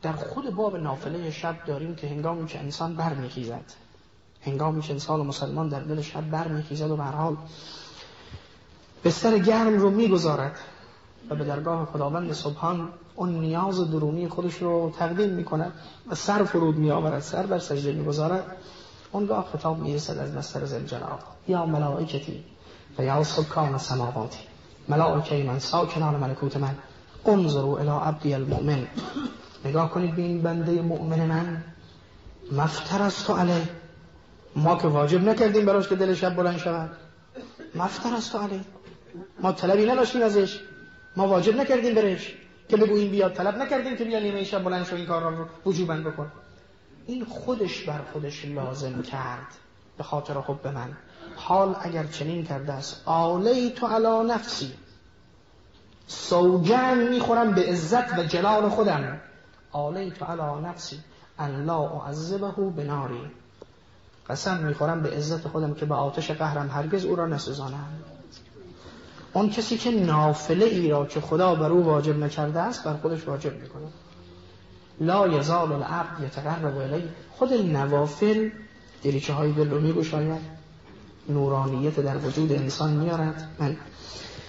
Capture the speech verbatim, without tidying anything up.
در خود باب نافله شب داریم که هنگامی که انسان برمیخیزد، هنگامی که انسان و مسلمان در دل شب برمیخیزد و به هر حال بستر گرم رو میگذارد و به درگاه خداوند سبحان اون نیاز درونی خودش رو تقدیم میکند و سر فرود میآورد، سر بر سجده میگذارد، اونگاه خطاب میرسد از بستر ذوالجلال: یا ملائکتی و یا سکان السماوات، ملائکه من ساکنان ملکوت من، انظروا الی عبدی المؤمن، نگاه کنید به این بنده مؤمن من، مفترضت علیه، ما که واجب نکردیم براش که دل شب بلند شود، مفترضت علیه، ما طلبی نداشتیم ازش، ما واجب نکردیم برش که بگوییم بیاد، طلب نکردیم که بیا نیمه شب بلند شو این کار رو وجوباً بکن. این خودش بر خودش لازم کرد به خاطر حب من. حال اگر چنین کرده است: آلیت علی نفسی، سوگند میخورم به عزت و جلال خودم، آلیت علی نفسی ان لا اعذبه بناری، قسم میخورم به عزت خودم که به آتش قهرم هرگز او را نسوزانم. اون کسی که نافله ای را که خدا بر او واجب نکرده است بر خودش واجب میکنه. لا یزال العبد یتقرب الیه، خود نوافل دریچه های دل رو میگشاید، نورانیت در وجود انسان میارد. من